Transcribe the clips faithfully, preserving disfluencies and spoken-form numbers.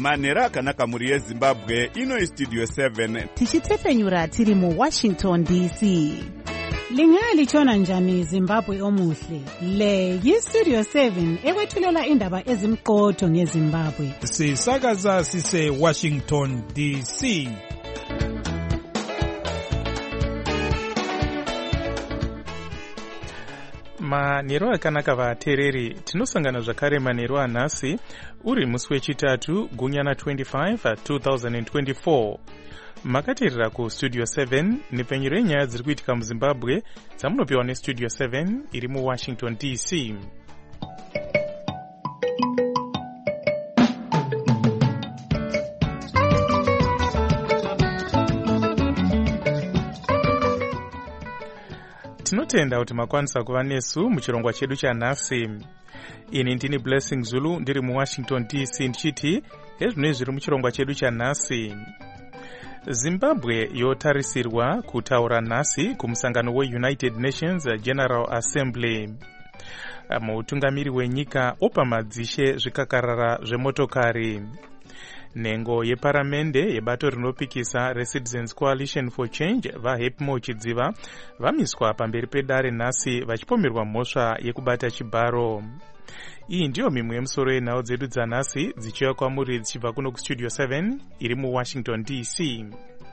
manhero akanaka muri yezimbabwe. Ino istudio seven tichitsefenyura tiri mu Washington D C. Lingalitshona njani Zimbabwe omuhle? Le yistudio seven ekwethulela indaba ezimqotho ngeZimbabwe. Sisakaza sise Washington D C. Manhero akanaka vateereri, tinosangana zvakare manhero anhasi uri musi wechitatu gunyana twenty-five twenty twenty-four. Makateerera ku studio seven nepfenyuro yenyaya dziri kuitika muZimbabwe dzamunopiwa nestudio seven iri mu Washington D C. Tinotenda kuti makwanisa kuva nesu muchirongwa chedu chanhasi. Ini ndini Blessing Zulu ndiri mu Washington D C ndichiti ezvinoi zviri muchirongwa chedu chanhasi. Zimbabwe yotarisirwa kutaura nhasi kumusangano weUnited Nations General Assembly. Mutungamiri wenyika opa madzishe zvikakarara zvemotokari. Nhengo yeparamende yebato rinopikisa reCitizens Coalition for Change vaHepmo Chidziva vamiswa pamberi pedare nhasi vachipomerwa mhosva yekubata chibharo. Iyi ndiyo mimwe yemusoro yenhau dzedu dzanhasi dzichiuya kwamuri dzichibva kuno kustudio seven iri mu Washington D C.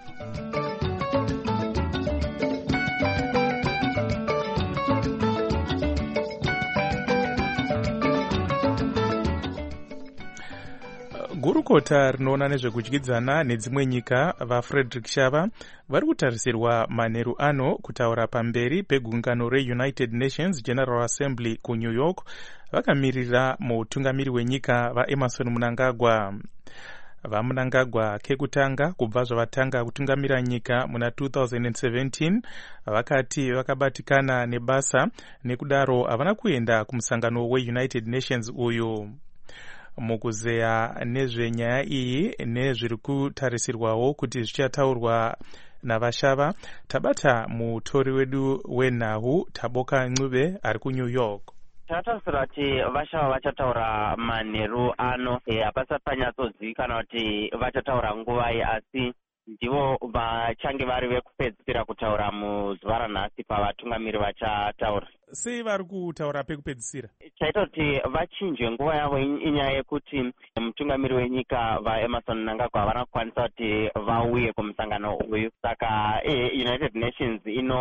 Gurukota rinoona nezvekudyidzana nedzimwe nyika vaFrederick Shava vari kutarisirwa manheru ano kutaura pamberi pegungano reUnited Nations General Assembly kuNew York vakamirira mutungamiri wenyika vaEmerson Mnangagwa. VaMnangagwa kekutanga kubva zvavatanga kutungamira nyika muna two thousand seventeen vakati vakabatikana nebasa nekudaro havana kuenda kumusangano weUnited Nations uyu. Mukuzeya nezvenyaya iyi nezviri kutarisirwawo kuti zvichataurwa navashava, tabata mutori wedu wenhau Taboka Ncube ari kuNew York. Tatarisira kuti vashava vachataura manheru ano hapasati panyatsozivikanwa kuti vachataura nguvai, asi ndivo vachange vari vekupedzisira kutaura muzuva ranhasi pavatungamiri vachataura. Sei vari kutaura pekupedzisira? Chaita kuti vachinjwe nguva yavo inyaya yekuti mutungamiri wenyika vaEmerson Mnangagwa havana kukwanisa kuti vauye kumusangano uyu. Saka United Nations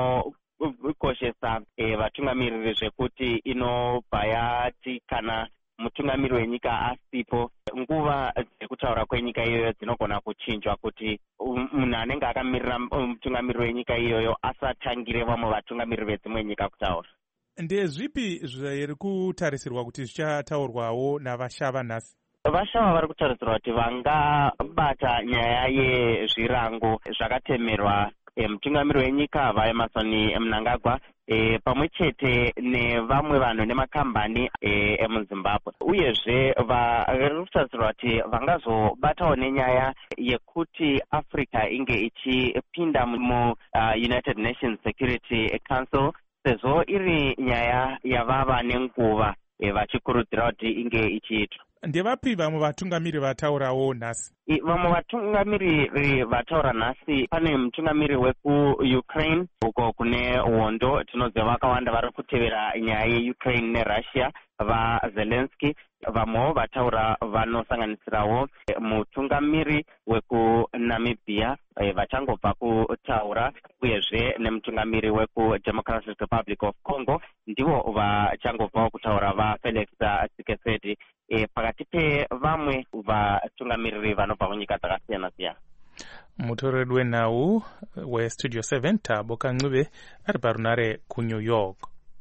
inokoshesa vatungamiriri zvekuti inobva yati kana mutungamiri wenyika asipo, nguva dzekutaura kwenyika iyoyo dzinogona kuchinjwa kuti munhu anenge akamirira mutungamiri wenyika iyoyo asatangire vamwe vatungamiriri vedzimwe nyika kutaura. Ndezvipi zviri kutarisirwa kuti zvichataurwawo navashava nhasi? Vashava vari kutarisirwa kuti vangabata nyaya yezvirango zvakatemerwa mutungamiri wenyika vaEmerson Mnangagwa e, pamwe chete nevamwe vanhu nemakambani emuZimbabwe. Uyezve vari kutarisirwa kuti vangazobatawo nenyaya yekuti Africa inge ichipinda mu uh, United Nations Security Council, sezvo iri nyaya yavava nenguva e, vachikurudzira kuti inge ichiitwa. Ndevapi vamwe vatungamiri vataurawo nhasi? Vamwe vatungamiri vataura nhasi, pane mutungamiri wekuUkraine uko kune hondo. Tinoziva vakawanda vari kutevera nyaya yeUkraine neRussia vaZelensky. Vamwewo vataura vanosanganisirawo mutungamiri wekuNamibia vachangobva kutaura, uyezve nemutungamiri wekuDemocratic Republic of Congo ndivo vachangobvawo kutaura vaFelix Tshisekedi, e, pakati pevamwe vatungamiriri vanobva munyika dzakasiyana siyana. Mutori wenhau westudio seven Taboka Ncube ari parunare kuNew York.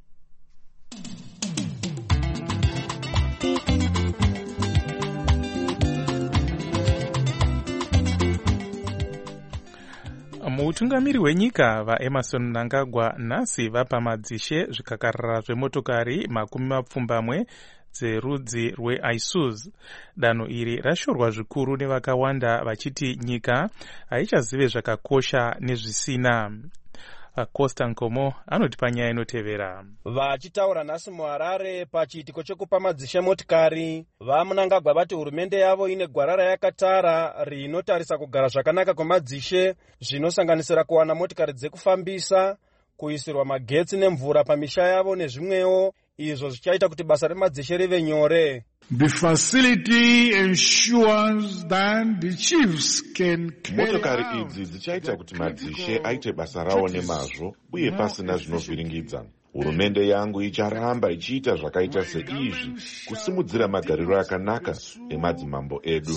Mutungamiri wenyika vaEmerson Mnangagwa nhasi vapa madzishe zvikakarara zvemotokari makumi mapfumbamwe dzerudzi rweIsuzu. Danho iri rashorwa zvikuru nevakawanda vachiti nyika haichazive zvakakosha nezvisina. Costa Nkomo anoti panyaya inotevera. Vachitaura nhasi muHarare pachiitiko chekupa madzishe motikari, vaMnangagwa vati hurumende yavo ine gwara rayakatara rinotarisa kugara zvakanaka kwemadzishe, zvinosanganisira kuwana motikari dzekufambisa, kuisirwa magetsi nemvura pamisha yavo nezvimwewo, izvo zvichaita kuti basa remadzishe rive nyore. The facility ensures that the chiefs can motokari idzi dzichaita kuti madzishe aite basa rawo nemazvo uye pasina zvinovhiringidza. Hurumende yangu icharamba ichiita zvakaita seizvi kusimudzira magariro akanaka emadzimambo edu.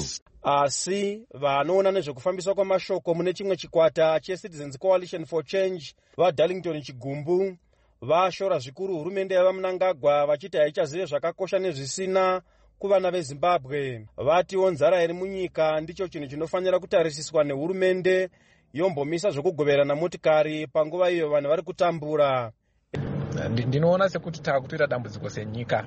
Asi vanoona nezvekufambiswa kwamashoko mune chimwe chikwata cheCitizens Coalition for Change vaDarlington Chigumbu vashora zvikuru hurumende yavaMnangagwa vachiti haichazive zvakakosha nezvisina kuvana veZimbabwe. Vatiwo nzara iri munyika ndicho chinhu chinofanira kutarisiswa nehurumende yombomisa zvokugoverana motikari panguva iyo vanhu vari kutambura. Ndinoona sekuti takutoita dambudziko senyika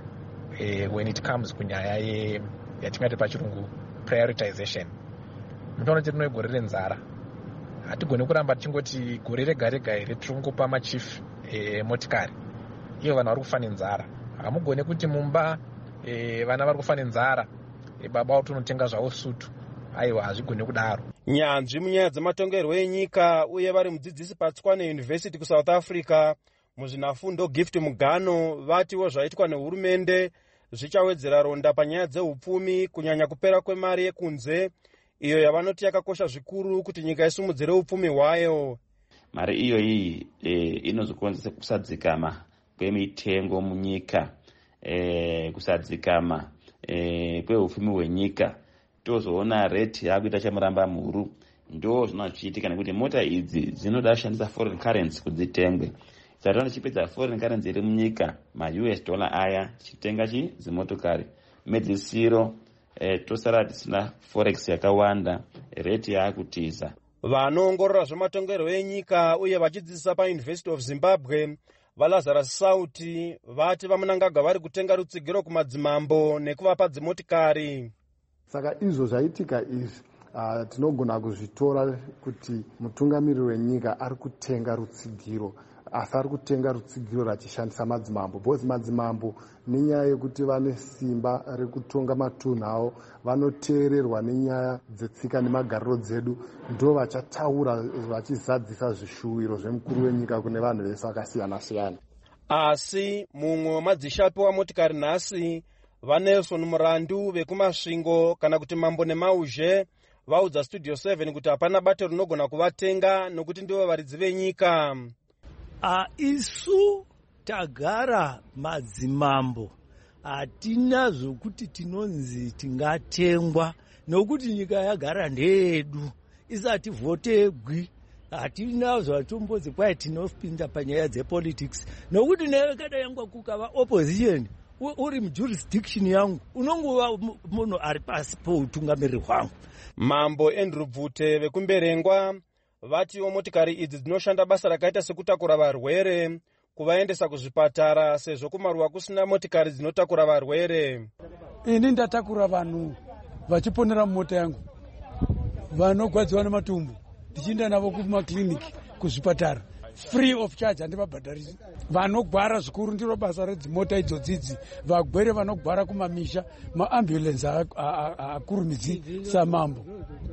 eh, when it comes kunyaya ye yatingati pachirungu prioritization. Mutoona kuti tinogore renzara. Hatigoni kuramba tichingoti gore rega rega iri tiringopa machief eh, motikari. Iyo vanhu vari kufa nenzara. Hamugoni kuti mumba eh, vana vari kufa nenzara. Eh, baba watu unotenga zvavo sutu. Aiwa hazvigoni kudaro. Nyanzvi munyaya dzematongerwo enyika uye vari mudzidzisi paTswane University kuSouth Africa muzvinafundo Gift Mugano vatiwo zvaitwa nehurumende zvichawedzera ronda panyaya dzeupfumi kunyanya kupera kwemari yekunze iyo yavanoti yakakosha zvikuru kuti nyika isumudzire upfumi hwayo. Mari iyo iyi e, inozokonzesa kusadzikama kwemitengo munyika, e, kusadzikama e, kweupfumi hwenyika. Tozoona rate yakuita chamuramba mhuru. Ndo zvinochiitika nekuti mota idzi dzinoda kushandisa foreign currency kudzitengwe. Saka chipedza foreign currency iri munyika, ma-U S dollar aya chitenga chi dzimotokari. Medzisiro eh, tosara tisina forex yakawanda, rate yakutiza. Vanoongorora zvematongerwo enyika uye vachidzidzisa paUniversity of Zimbabwe vaLazarus Sauti vati vaMnangagwa vari kutenga rutsigiro kumadzimambo nekuvapa dzimotikari. Saka izvo zvaitika izvi uh, tinogona kuzvitora kuti mutungamiriri wenyika ari kutenga rutsigiro, asi ari kutenga rutsigiro rachishandisa madzimambo. Bozi madzimambo nenyaya yekuti vane simba rekutonga matunhu avo, vanoteererwa nenyaya dzetsika nemagariro dzedu, ndo vachataura vachizadzisa zvishuwiro zvemukuru wenyika kune vanhu vese vakasiyana siyana. Asi mumwe wemadzishapi wamotikari nhasi vaNelson Murandu vekumasvingo kana kuti mambo nemauzhe vaudza Studio seven kuti hapana bato rinogona kuvatenga nokuti ndivo varidzi venyika. A isu tagara madzimambo hatina zvokuti tinonzi tingatengwa nokuti nyika yagara ndeyedu isati votegwi. Hatina zvatombodzi kwai tinopinda panyaya dzepolitics nokuti nekada yangu kukava opposition uri mujurisdiction yangu unongova munhu ari pasi poutungamiriri hwangu. Mambo Andrew Bvute vekumberengwa vatiwo motikari idzi dzinoshanda basa rakaita sekutakura varwere kuvaendesa kuzvipatara sezvo kumaruwa kusina motikari dzinotakura varwere. Ini ndatakura vanhu vachiponera mumota yangu vanogwadziwa nematumbu ndichienda navo kumakliniki kuzvipatara free of charge, handivabhadharisi. Vanogwara zvikuru ndiro basa redzimota idzodzidzi, vagwere vanogwara kumamisha, maambulensi akurumidzi samambo,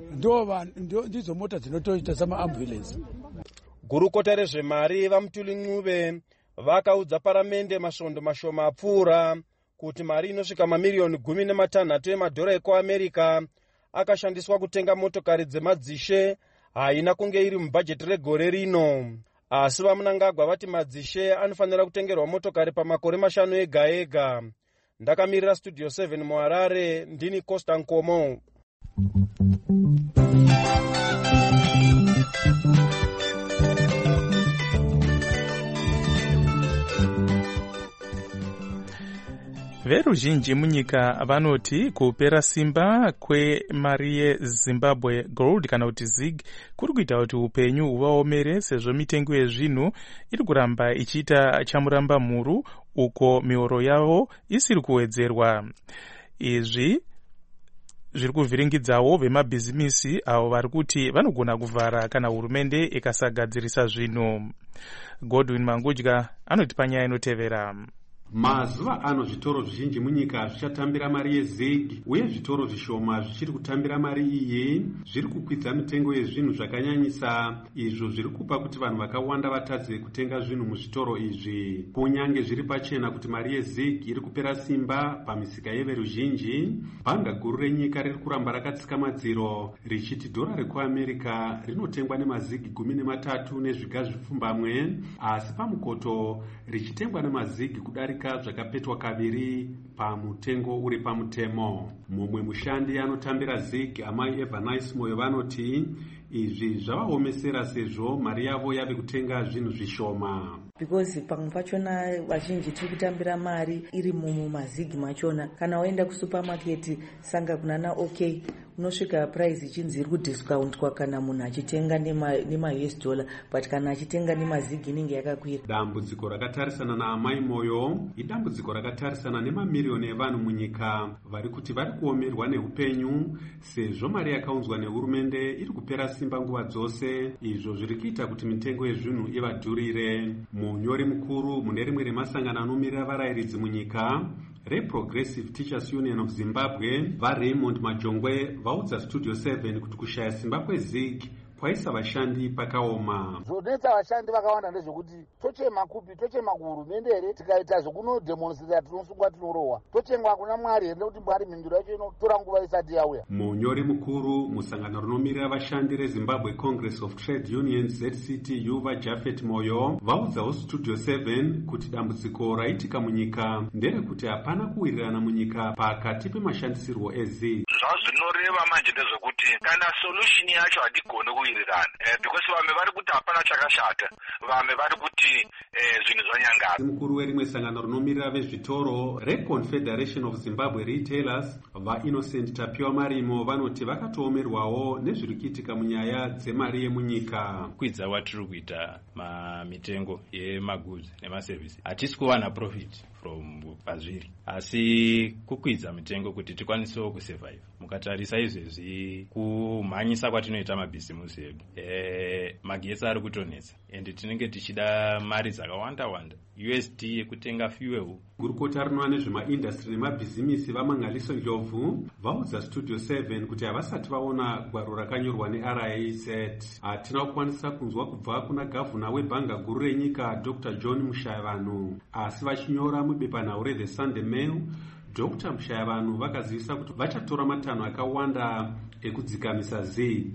ndidzo mota dzinotoita samaambulensi. Gurukota rezvemari vaMutuli Ncube vakaudza paramende masvondo mashoma apfuura kuti mari inosvika mamiliyoni gumi nematanhatu emadhora ekuAmerica akashandiswa kutenga motokari dzemadzishe haina kunge iri mubhajeti regore rino. Asi vaMnangagwa vati madzishe anofanira kutengerwa motokari pamakore mashanu ega ega. Ndakamirira Studio seven muHarare, ndini Costa Nkomo. Veruzhinji munyika vanoti kupera simba kwemari yeZimbabwe Gold kana kuti zig kuri kuita kuti upenyu huvaomere sezvo mitengo yezvinhu iri kuramba ichiita chamuramba mhuru uko mihoro yavo isiri kuwedzerwa. Izvi zviri kuvhiringidzawo vemabhizimisi avo vari kuti vanogona kuvhara kana hurumende ikasagadzirisa zvinhu. Godwin Mangudya anoti panyaya inotevera. Mazuva ano zvitoro zvizhinji munyika zvichatambira mari yezig, uye zvitoro zvishoma zvichiri kutambira mari iyi zviri kukwidza mitengo yezvinhu zvakanyanyisa, izvo zviri kupa kuti vanhu vakawanda vatadze kutenga zvinhu muzvitoro izvi. Kunyange zviri pachena kuti mari yezig iri kupera simba pamisika yeveruzhinji, bhanga guru renyika riri kuramba rakatsika madziro richiti dhora rekuamerica rinotengwa nemazigi gumi nematatu nezviga zvipfumbamwe, asi pamukoto richitengwa nemazigi kudarika zvakapetwa kaviri pamutengo uri pamutemo. Mumwe mushandi anotambira zig, amai Evanice Moyo, vanoti izvi zvavaomesera sezvo mari yavo yave kutenga zvinhu zvishoma. Because pamwe pachona vazhinji tiri kutambira mari iri mumazigi machona. Kana waenda kusupermarket sanga kunana OK, unosvika price ichinzi iri kudiscountwa kana munhu achitenga nema U S dollar, but kana achitenga nemazigi inenge yakakwira. Dambudziko rakatarisana naamai Moyo idambudziko rakatarisana nemamiliyoni evanhu munyika vari kuti vari kuomerwa neupenyu sezvo mari yakaunzwa nehurumende iri kupera simba nguva dzose, izvo zviri kuita kuti mitengo yezvinhu ivadhurire. Munyori mukuru mune rimwe remasangano anomirira varayiridzi munyika, reProgressive Teachers Union of Zimbabwe, vaRaymond Majongwe vaudza Studio seven kuti kushaya simba kwezig kwaisa vashandi pakaoma. Zvodetsa vashandi vakawanda ndezvekuti tochema kupi tochema kuhurumende here, tikaita zvekunodemonstrata tinosungwa tinorohwa, tochengwa kuna Mwari here nekuti Mwari mhinduro yacho inotora nguva isati yauya. Munyori mukuru musangano rinomirira vashandi reZimbabwe Congress of Trade Unions Z C T U vaJafet Moyo vaudzawo Studio seven kuti dambudziko raitika munyika nderekuti hapana kuwirirana munyika pakati pemashandisirwo ezig. Zvazvinoreva manje ndezvekuti kana solution yacho hatigone kuwirirana, eh, because vamwe vari kuti hapana chakashata, vamwe vari kuti eh, zvinhu zvanyangara. Mukuru werimwe sangano rinomirira vezvitoro reConfederation of Zimbabwe Retailers vaInnocent Tapiwa Marimo vanoti vakatoomerwawo nezviri kuitika munyaya dzemari yemunyika. Kwidza watiri kuita mamitengo yemagoods nemaservice hatisi kuwana profit from pazviri, asi kukwidza mitengo kuti tikwanisewo kusurvive. Mukatarisa izvezvi kumhanyisa kwatinoita mabhizimusi edu, e, magetsi ari kutonetsa ende tinenge tichida mari dzakawanda wanda, U S D yekutenga fuel. Gurukota rinoona nezvemaindastri nemabhizimisi vaMangaliso Ndlovu vaudza Studio seven kuti havasati vaona gwaro rakanyorwa neR I Z. Hatina kukwanisa kunzwa kubva kuna gavhuna webhanga guru renyika Doctor John Mushayavanhu, asi vachinyora mubepanhau reThe Sunday Mail, Doctor Mushayavanhu vakazivisa kuti vachatora matanho akawanda ekudzikamisa zig,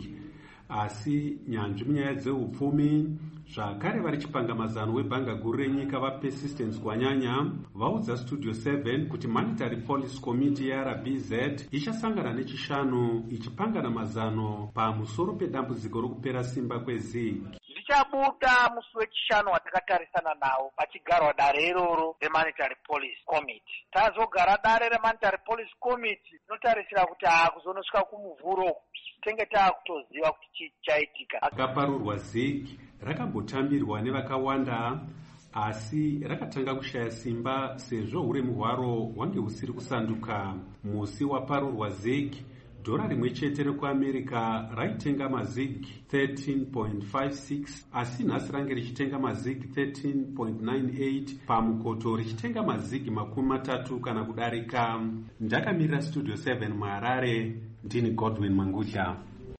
asi nyanzvi munyaya dzeupfumi zvakare vari chipanga mazano webhanga guru renyika vaPersistence Gwanyanya vaudza Studio seven kuti Monetary Policy Committee yeR B Z ichasangana nechishanu ichipangana mazano pamusoro pedambudziko rokupera simba kwezig. Ndichabuda musi wechishanu watakatarisana nawo pachigaro dare iroro reMonetary Policy Committee. Tazogara dare reMonetary Policy Committee tinotarisira kuti haakuzonosvika kumuvhuro tenge taakutoziva kuti chii chaitika. Akaparurwa zig rakambotambirwa nevakawanda, asi rakatanga kushaya simba sezvo uremu hwaro hwange husiri kusanduka. Musi waparurwa zig, dhora rimwe chete rekuAmerica raitenga mazig thirteen point five six, asi nhasi range richitenga mazig thirteen point nine eight, pamukoto richitenga mazig makumi matatu kana kudarika. Ndakamirira Studio seven muHarare, ndini Godwin Mangudya.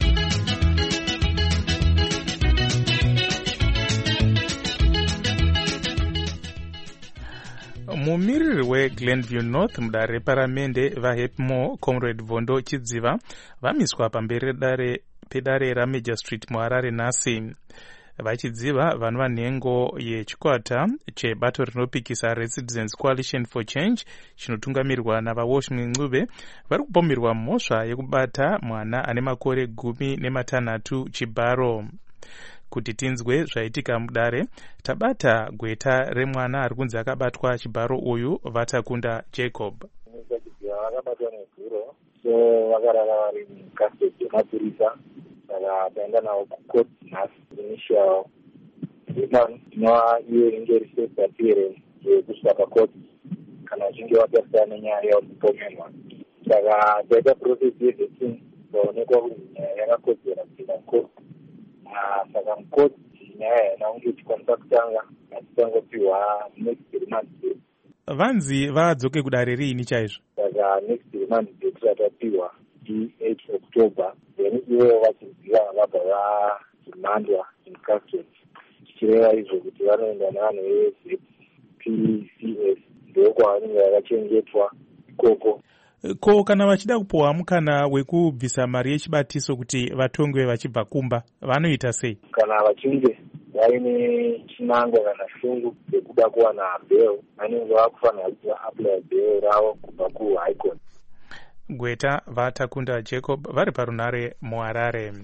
Mumiriri weGlenview North mudare reparamende vaHepmo Comrade Vondo Chidziva vamiswa pamberi pedare raMajor Street muHarare nhasi. Vachidziva vanhu vanhengo yechikwata chebato rinopikisa Residents Coalition for Change chinotungamirwa navaWashington Ncube vari kupomerwa mhosva yekubata mwana ane makore gumi nematanhatu chibharo. Kuti tinzwe zvaitika mudare, tabata gweta remwana ari kunzi akabatwa chibharo uyu Vatakunda Jacob. Vakabatwa nezuro, so vakarara vari mukastedi yemapurisa, saka taenda navo kucourt nhasi initial remand inova iyo inenge iri state appearance yekusvika pakoti kana vachinge vapesana nenyaya yekupomerwa. saka taita procesi yevhesini vaonekwa kuti nyaya yakakodzera kupinda mukoti. Saka mukoti nyaya yana kunge ichikwanisa kutanga atitangopiwa next remand date. Vanzi vadzoke kudare riini chaizvo? Saka next remand date ratapiwa i-eight October, then ivo vachiziva vabva vachimhandwa in custody, tichireva izvo kuti vanoenda nevanhu ve-Z P C S ndokwavanenge vakachengetwa ikoko. Ko kana vachida kupiwa mukana wekubvisa mari yechibatiso kuti vatongwe vachibva kumba vanoita sei? Kana vachinge vaine chinangwa kana shungu yekuda kuwana bail, vanenge vakufanira kuti vaapply bail ravo kubva kuHigh Court. Gweta Vatakunda Jacob vari parunare muHarare.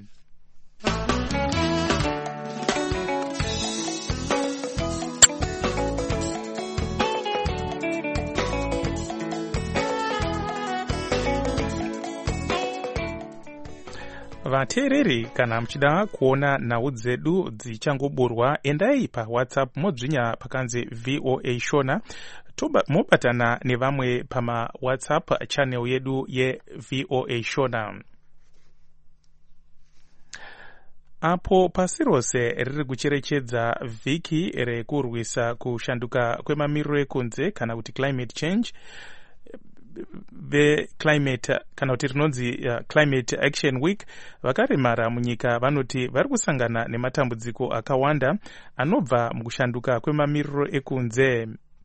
Vateereri, kana muchida kuona nhau dzedu dzichangoburwa, endai paWhatsApp modzvinya pakanzi V O A Shona, mobatana nevamwe pama WhatsApp channel yedu ye V O A Shona. Apo pasi rose riri kucherechedza vhiki rekurwisa kushanduka kwemamiriro ekunze kana kuti climate change, the climate kana kuti rinonzi uh, climate action week, vakaremara munyika vanoti vari kusangana nematambudziko akawanda anobva mukushanduka kwemamiriro ekunze.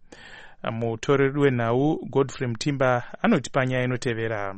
Mutoreri wenhau Godfrey Mutimba anoti panyaya inotevera.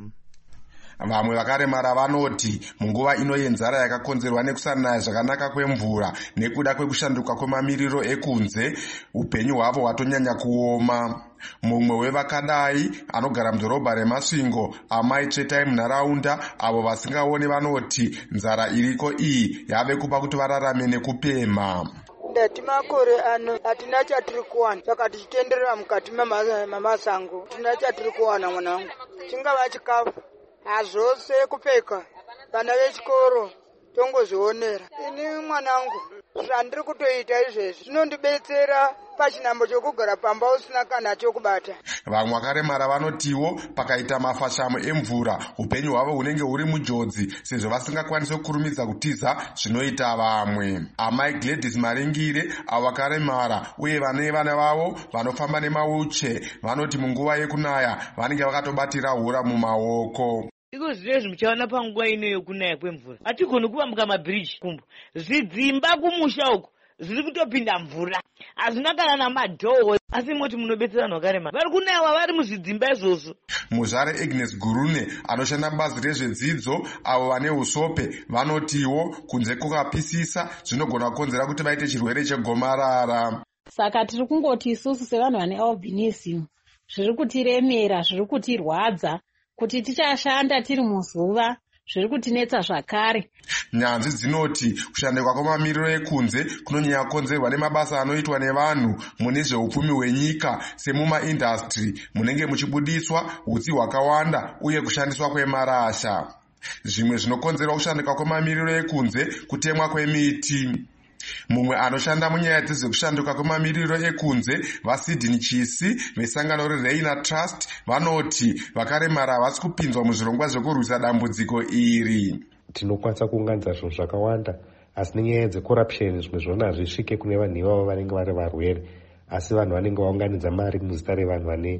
Vamwe vakaremara vanoti munguva ino yenzara yakakonzerwa nekusanaya zvakanaka kwemvura nekuda kwekushanduka kwemamiriro ekunze, upenyu hwavo hwatonyanya kuoma. Mumwe wevakadai anogara mudhorobha reMasvingo, amai tsvetai munharaunda avo vasingaoni vanoti nzara iriko iyi yave kupa kuti vararame nekupema. Ndati makore ano hatina chatiri kuwana, saka tichitenderera mukati mamasango tina chatiri kuwana mwanangu, chingava chikafu hazvose kupfeka, vana vechikoro tongozvionera. Ini mwanangu zvandiri kutoita izvezvi zvinondibetsera pachinambo chokugara pamba usina kana chokubata. Vamwe vakaremara vanotiwo pakaita mafashamo emvura upenyu hwavo hunenge huri mujodzi sezvo vasingakwanisi kurumidza kutiza zvinoita vamwe. Amai Gladys Maringire avo vakaremara uye vane vana vavo vanofamba nemawheelchair vanoti munguva yekunaya vanenge vakatobatira hura mumaoko. Iko zvinezvi muchaona panguva ino yokunaya kwemvura hatigoni kuvambuka mabhiriji kumbo, zvidzimba kumusha uko zviri kutopinda mvura, hazvina kana namadhoo, asi moti munobetsera vanhu vakaremara vari kunayiwa vari muzvidzimba izvozvo. Muzvare Agnes Gurune anoshanda bazi rezvedzidzo avo vane usope vanotiwo kunze kukapisisa zvinogona kukonzera kuti vaite chirwere chegomarara. Saka tiri kungoti isusu sevanhu vane albinism zviri kutiremera, zviri kutirwadza kuti tichashanda tiri muzuva, zviri kutinetsa zvakare. Nyanzvi dzinoti kushanduka kwemamiriro ekunze kunonyanya kukonzerwa nemabasa anoitwa nevanhu mune zveupfumi hwenyika semumaindastri munenge muchibudiswa hutsi hwakawanda uye kushandiswa kwemarasha. Zvimwe zvinokonzerwa kushanduka kwemamiriro ekunze kutemwa kwemiti. Mumwe anoshanda munyaya dzezvekushanduka kwemamiriro ekunze, vaSydney Chisi vesangano reReina Trust vanoti vakaremara havasi kupinzwa muzvirongwa zvekurwisa dambudziko iri. Tinokwanisa kuunganidza zvinhu zvakawanda, asi nenyaya dzecorruption zvimwe zvona hazvisvike kune vanhu ivavo vanenge vari varwere, asi vanhu vanenge vaunganidza mari muzita revanhu vane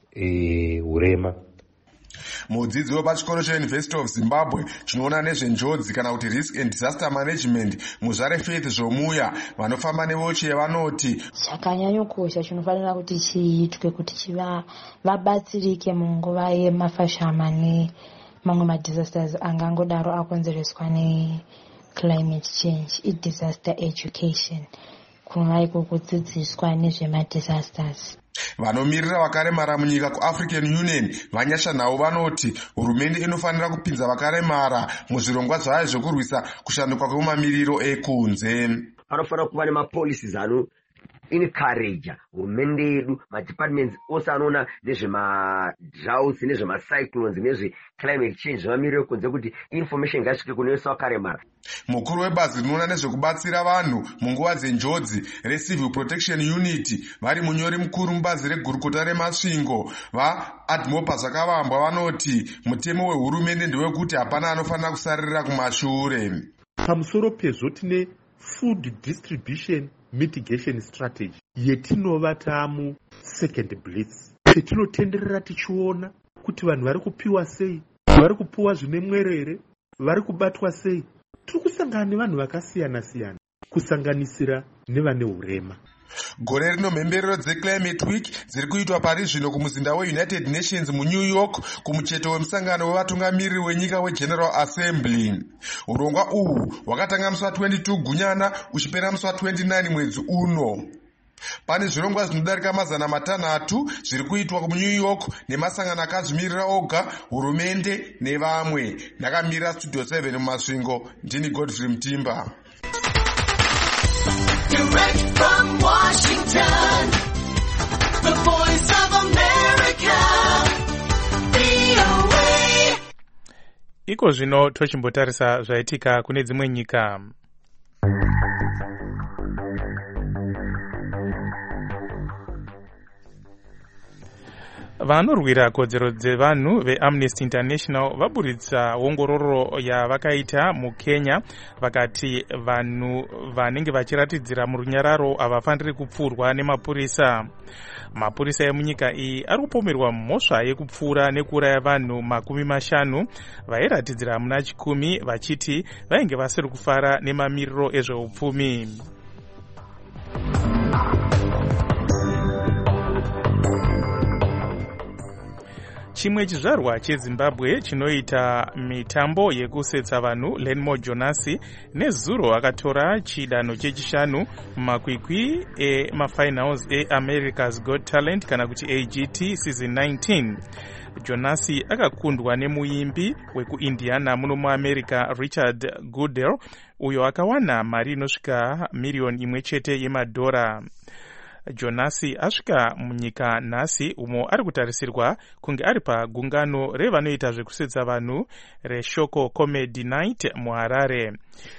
urema. Mudzidzi wepachikoro cheUniversity of Zimbabwe chinoona nezvenjodzi kana kuti risk and disaster management, Muzvare Faith Zvomuya vanofamba nevheelchair vanoti chakanyanyokosha chinofanira kuti chiitwe kuti chiva vabatsirike munguva yemafashama nemamwe madisasters angangodaro akonzereswa neclimate change, idisaster education, kuva iko kudzidziswa nezvemadisasters. Vanomirira vakaremara munyika kuAfrican Union vanyasha nhau vanoti hurumende inofanira kupinza vakaremara muzvirongwa zvayo zvekurwisa kushanduka kwemamiriro ekunze. Anofanira kuva nemapolicies encourage hurumende yedu madepartments ose anoona nezvemadroughts nezvemacyclones nezveclimate change zvemamiriro ekunze kuti information ngasvike kunoiswa karemara. Mukuru webazi rinoona nezvekubatsira vanhu munguva dzenjodzi reCivil Protection Unit vari munyori mukuru mubazi regurukota remasvingo vaAdmopa Zvakavambwa vanoti mutemo wehurumende ndewekuti hapana anofanira kusarira kumashure. Pamusoro pezvo tine food distribution mitigation strategy yetinova tamu second blitz petinotenderera tichiona kuti vanhu vari kupiwa sei, vari kupiwa zvine mwerere, vari kubatwa sei. Tiri kusangana nevanhu vakasiyana siyana kusanganisira nevane urema. Gore rino mhemberero dzeClimate Week dziri kuitwa pari zvino kumuzinda weUnited Nations muNew York kumucheto wemusangano wevatungamiriri wenyika weGeneral Assembly. Urongwa uhu hwakatanga musi wa22 Gunyana uchipera musi wa29 mwedzi uno. Pane zvirongwa zvinodarika mazana matanhatu zviri kuitwa kuNew York nemasangano akazvimirira oga, hurumende nevamwe. Ndakamirira Studio seven mumasvingo, ndini Godfrey Mtimba. Direct from Washington, the voice of America, V O A. Iko zvino tochimbotarisa zvaitika kune dzimwe nyika. Vanorwira kodzero dzevanhu veAmnesty International vaburitsa ongororo yavakaita muKenya vakati vanhu vanenge vachiratidzira murunyararo havafaniri kupfurwa nemapurisa. Mapurisa emunyika iyi ari kupomerwa mhosva yekupfura nekuuraya vanhu makumi mashanu vairatidzira muna chikumi vachiti vainge vasiri kufara nemamiriro ezveupfumi. Chimwe chizvarwa cheZimbabwe chinoita mitambo yekusetsa vanhu Lenmo Jonasi nezuro akatora chidanho chechishanu mumakwikwi emafinals eAmerica's Got Talent kana kuti A G T season nineteen. Jonasi akakundwa nemuimbi wekuIndiana muno muAmerica Richard Goodell uyo akawana mari inosvika miriyoni imwe chete yemadhora. Jonasi asvika munyika nhasi umo ari kutarisirwa kunge ari pagungano revanoita zvekusetsa vanhu reShoko Comedy Night muHarare.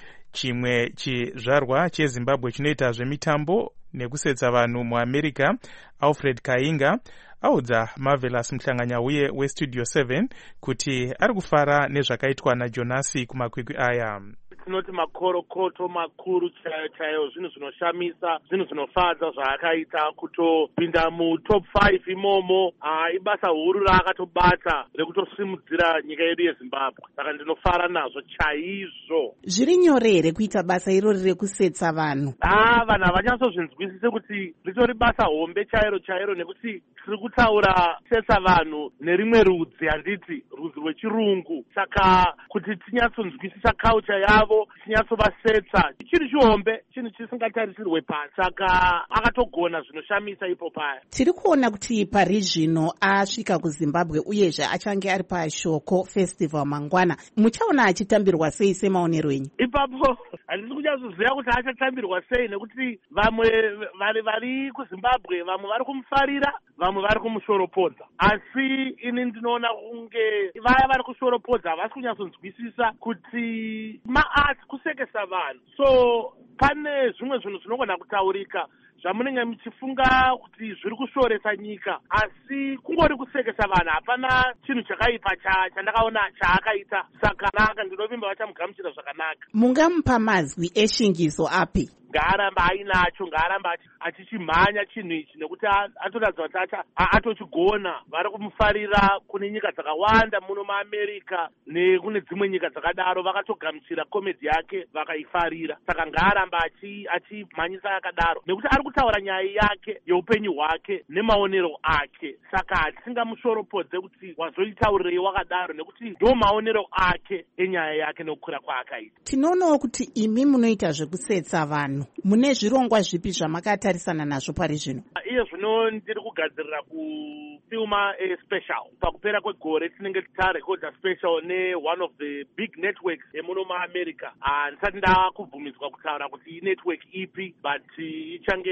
Chimwe chizvarwa cheZimbabwe chinoita zvemitambo nekusetsa vanhu muAmerica Alfred Kainga audza Marvelous Mhlanganyauye weStudio seven kuti ari kufara nezvakaitwa naJonasi kumakwikwi aya. Tinoti makorokoto makuru chaiyo chaiyo, zvinhu zvinoshamisa, zvinhu zvinofadza zvaakaita kutopinda mutop five imomo. Ah, ibasa huru raakatobata rekutosimudzira nyika yedu yeZimbabwe. Saka ndinofara nazvo chaizvo. Zviri nyore here kuita basa irori rekusetsa vanhu? Ah, vanhu havanyatsozvinzwisise kuti ritori basa hombe chairo chairo, nekuti tiri kutaura kusetsa vanhu nerimwe rudzi, handiti rudzi rwechirungu. Saka kuti tinyatsonzwisisa culture yavo, tinyatsovasetsa, chiri chihombe, chinhu chisingatarisirwe pasi. Saka akatogona zvinoshamisa ipo paya. Tiri kuona kuti pari zvino asvika kuZimbabwe uyezve achange ari paShoko Festival mangwana. Muchaona achitambirwa sei semaonero enyu? Ipapo handisi kunyatsoziva kuti achatambirwa sei, nekuti vamwe vari vari kuZimbabwe vamwe vari kumufarira, vamwe vari kumushoropodza. Asi ini ndinoona kunge vaya vari kushoropodza havasi kunyatsonzwisisa kuti maarts kusekesa vanhu. So pane zvimwe zvinhu zvinogona kutaurika zvamunenge muchifunga kuti zviri kushoresa nyika, asi kungori kusekesa vanhu. Hapana chinhu chakaipa chandakaona chaakaita. Saka naka ndinovimba vachamugamuchira zvakanaka. Mungamupa mazwi eshingiso api? Ngaaramba ainacho, ngaaramba achichimhanya chinhu ichi, nekuti atoratidza kuti atochigona. Vari kumufarira kune nyika dzakawanda muno muAmerica nekune dzimwe nyika dzakadaro, vakatogamuchira komedi yake vakaifarira. Saka ngaaramba achimhanyisa akadaro, nekuti ari kutaura nyaya yake yeupenyu hwake nemaonero ake. Saka hatisingamushoropodze kuti wazoitaurirei wakadaro, nekuti ndo maonero ake enyaya yake nekukura kwaakaita. Tinoonawo kuti imi munoita zvekusetsa vanhu. Mune zvirongwa zvipi zvamakatarisana nazvo pari zvino? Iye zvino ndiri kugadzirira kufilma special. Pakupera kwegore tinenge tarekodha special ne one of the big networks emuno muAmerica. Handisati ndakubvumidzwa kutaura kuti inetwork ipi, but ichange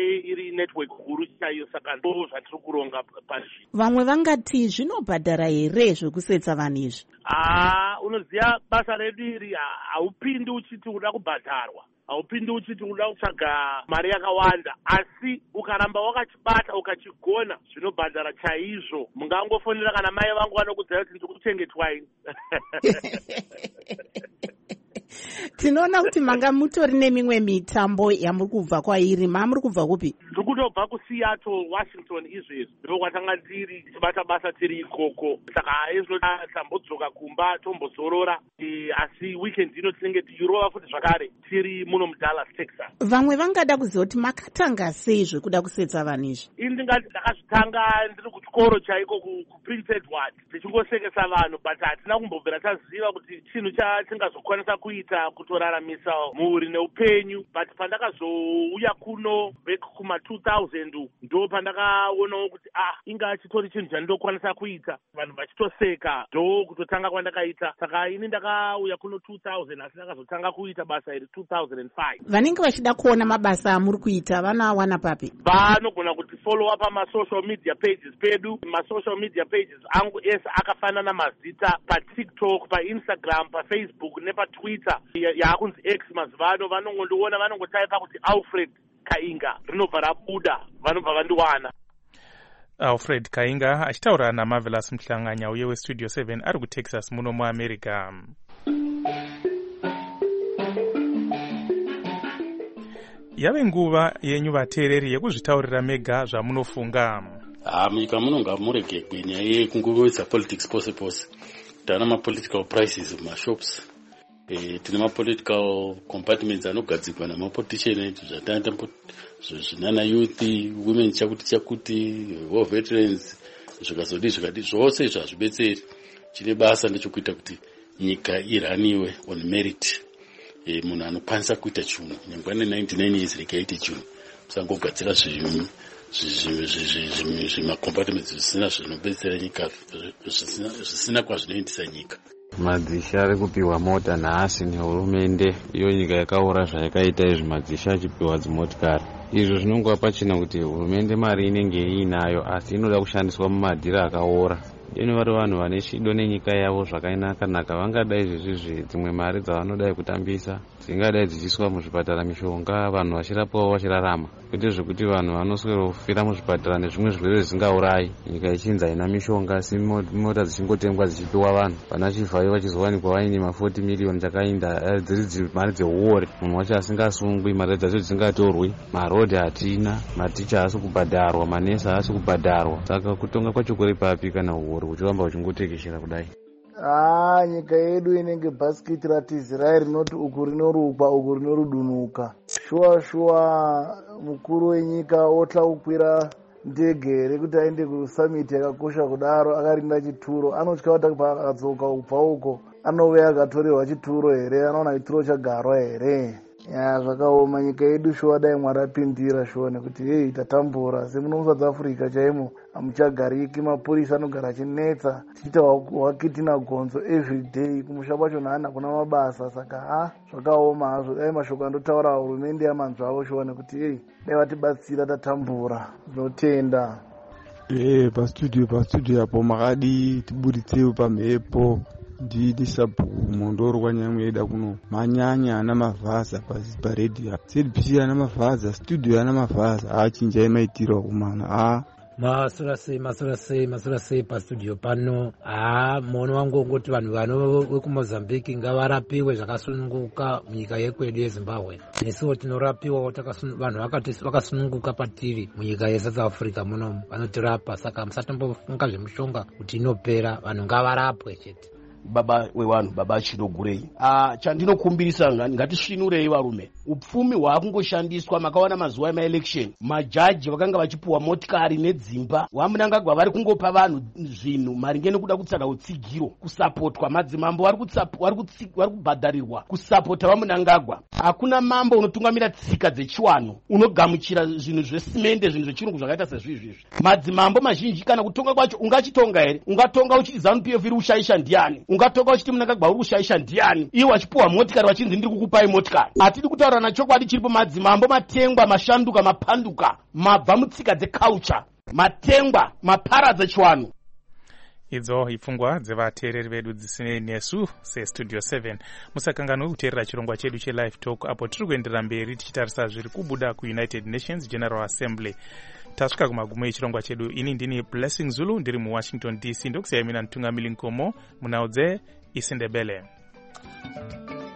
inenge iri network huru chaiyo, saka ndo zvatiri kuronga parizvino. Vamwe vangati zvinobhadhara here zvekusetsa vanhu izvi? Ah, unoziva basa redu iri haupindi uchiti uda kubhadharwa, haupindi uchiti uda kutsvaga mari yakawanda, asi ukaramba wakachibata ukachigona zvinobhadhara chaizvo. Mungangofonera kana mai vangu vanokudzai kuti ndiri kuchengetwaini. Tinoona kuti manga mutori nemimwe mitambo yamuri kubva kwairi. Mamuri kubva kupi? Ndiri kutobva kuSeattle, Washington izvezvi. Ndiko kwatanga tiri tichibata basa tiri ikoko. Saka izvo tambodzoka kumba tombozorora. E, asi weekend ino tinenge tichirova futi zvakare tiri muno muDallas, Texas. Vamwe vangada kuziva kuti makatanga sei zvekuda kusetsa vanhu izvi? Ini ndingati ndakazvitanga ndiri kuchikoro chaiko kuPrince Edward tichingosekesa vanhu, but hatina kumbobvira taziva kuti chinhu chatingazokwanisa kuita kutoraramisa mhuri neupenyu. But pandakazouya kuno back kuma two thousand ndo pandakaonawo kuti ah inga chitori chinhu chandinokwanisa kuita, vanhu vachitoseka, ndo kutotanga kwandakaita. Saka ini ndakauya kuno two thousand asi ndakazotanga kuita basa iri two thousand five. Vanenge vachida kuona mabasa amuri kuita vanawana papi? Vanogona kuti follow up ma-social media pages pedu. Ma-social media pages angu ese akafanana mazita paTikTok, paInstagram, paFacebook nepatwitter yaakunzi X mazivano. Vanongondiona vanongotaipa kuti Alfred Kainga rinobva rabuda, vanobva vandiwana. Alfred Kainga achitaura naMarvelous Mhlanganya uye weStudio seven ari kuTexas muno muAmerica. Yave nguva yenyu vateereri yekuzvitaurira mega zvamunofunga. Ah, munyika munonga murege gwenya yekungoveudza politics pose pose. Tana ma-political prices mumashops. Eh, tine ma-political compartments anogadzikwa namapolitician zvatanda zvinana youth, women chakuti chakuti, war veterans, zvikazodi zvikati zvose izvo hazvibetseri. Chine basa ndechekuita kuti nyika iraniwe on merit. E, munhu anokwanisa kuita chinhu nyangwa ne-ninety-nine years rikaite chinhu, musangogadzira zvimacompartments zvisina zvinobetsera nyika, zvisina kwazvinoendesa nyika. Madzisha ari kupiwa mota nhasi nehurumende, iyo nyika yakaora zvayakaita izvi madzisha achipiwa dzimotikari. Izvo zvinongova pachina kuti hurumende mari inenge iinayo asi inoda kushandiswa mumadhiri akaora. Ino vari vanhu vane chido nenyika yavo zvakainaka-naka, vangadai izvizvi dzimwe mari dzavanodai kutambisa dzingadai dzichiiswa muzvipatara, mishonga, vanhu vachirapwawo vachirarama, kwete zvekuti vanhu vanoswera kufira muzvipatara nezvimwe zvirwere zvisingaurayi, nyika ichinzi haina mishonga asi mota dzichingotengwa dzichipiwa vanhu. Vana chivhayo vachizowanikwa vaine ma-forty million chakainda dziri mari dzeuore, munhu wacho asingasungwi, mari dzacho dzisingatorwi, marodhi hatina, maticha haasi kubhadharwa, manesi haasi kubhadharwa. Saka kutonga kwacho kuri papi kana uori uchiramba uchingotekeshera kudai? Ah, nyika yedu inenge bhasikiti ratizirayi rinoti uku rinorukwa uku rinorudunuka. Shuwa shuwa mukuru wenyika otla kukwira ndege rekuti aende kusummit yakakosha kudaro akarinda chituro, anotya kuti akadzoka kubva uko anove akatorerwa chituro here, anaona chituro chagarwa here. Ya zvakaoma, nyika yedu shuwa dai mwarapindira shuwa, nekuti hei tatambura semuno muSouth Africa chaimo hamuchagariki, mapurisa anogara achinetsa tichiita wakitina gonzo everyday, kumusha kwacho naana kuna mabasa. Saka ha zvakaoma hazvo, dai mashoko andotaura hurumende yamanzvavo shuwa, nekuti hei dai vatibatsira tatambura. Tinotenda. Eh, pastudio pastudio apo makadi tiburitsewo pamhepo ndidi sabhumo ndorwa nyamwe ida kuno manyanya ana mavhaza pasi paredio Z B C ana mavhaza, studio ana mavhaza, achinja maitiro kumana. Ah, masura sei masura sei masura sei pastudio pano. Ah, muono wangu ngoti vanhu vano vekumozambique ngavarapiwe zvakasununguka munyika yekwedu yeZimbabwe. Nesuwo tinorapiwa vanhu vakasununguka patiri munyika yeSouth Africa muno vanotirapa. Saka musatombofunga zvemushonga kuti inopera, vanhu ngavarapwe chete. Baba wevanhu, baba chinogurei. Ah, chandinokumbirisa ngatisvinurei varume. Upfumi hwakungoshandiswa makawana mazuva emaelection. Majaji vakanga vachipuwa motikari nedzimba. Vamunangagwa vari kungopa vanhu zvinhu maringe nekuda kutsvaga utsigiro, kusapotwa. Madzimambo vari kubhadharirwa kusapota vamunangagwa. Hakuna mambo unotungamira tsika dzechiwano unogamuchira zvinhu zvesimende, zvinhu zvechirungu zvakaita sezvizvi. Madzimambo mazhinji kana kutonga kwacho ungachitonga here? Ungatonga uchiti ZANU-P F iri kushaisha ndiani? Ungatonga uchiti Mnangagwa uri kushaisha ndiani? Iwe wachipuwa motikari wachinzi ndiri kukupai motikari. Hatidi kutaura taura nachokwadi chiripo madzimambo matengwa mashanduka mapanduka mabva mutsika dzeculture matengwa maparadza chiwano. idzo ipfungwa dzevateereri vedu dzisinei nesu sestudio seven. musakanganwe kuteerera chirongwa chedu chelive talk apo tiri kuenderera mberi tichitarisa zviri kubuda kuunited nations general assembly. tasvika kumagumo echirongwa chedu. ini ndini Blessing Zulu ndiri muwashington D C ndokusiyai mina mutungamiri nkomo munhau dzeIsindebele.